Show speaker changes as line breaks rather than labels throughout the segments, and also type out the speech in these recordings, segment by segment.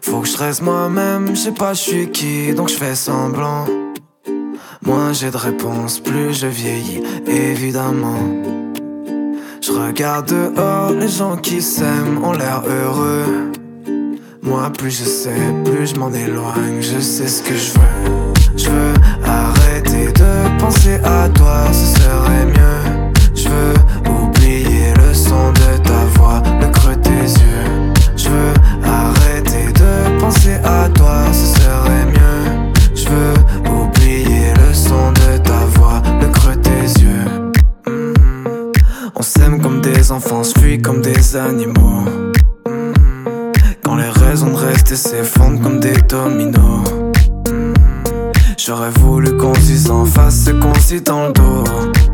Faut que je reste moi-même, je sais pas je suis qui, donc je fais semblant. Moins j'ai de réponses, plus je vieillis, évidemment. Je regarde dehors, les gens qui s'aiment ont l'air heureux. Moi plus je sais, plus je m'en éloigne, je sais ce que je veux. Je veux arrêter de penser à toi, ce serait mieux. Je veux oublier le son de ta voix, le creux de tes yeux. Je veux arrêter de penser à toi, ce serait mieux. Je veux oublier le son de ta voix, le creux de tes yeux. On s'aime comme des enfants, on se fuit comme des animaux. Quand les raisons de rester s'effondrent comme des dominos. J'aurais voulu qu'on se dise en face ce qu'on se dit dans le dos.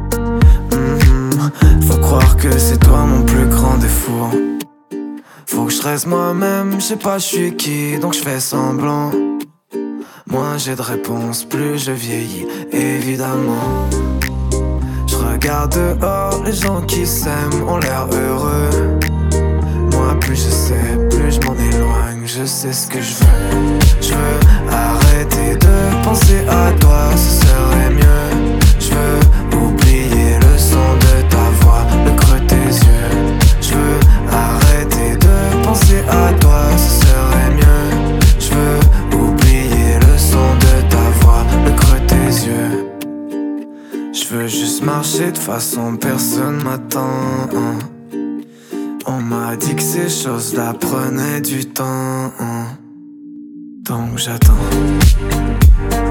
Faut croire que c'est toi mon plus grand défaut. Faut que je reste moi-même, je sais pas je suis qui, donc je fais semblant. Moins j'ai de réponses, plus je vieillis, évidemment. Je regarde dehors, les gens qui s'aiment ont l'air heureux. Moi plus je sais, plus je m'en éloigne, je sais ce que je veux. Je veux arrêter de penser à toi, ce serait mieux. Je veux oublier le son de ta voix, le creux de tes yeux. Je veux arrêter de penser à toi, ce serait mieux. Je veux oublier le son de ta voix, le creux de tes yeux. Je veux juste marcher de façon personne m'attend. On m'a dit que ces choses-là prenaient du temps, donc j'attends.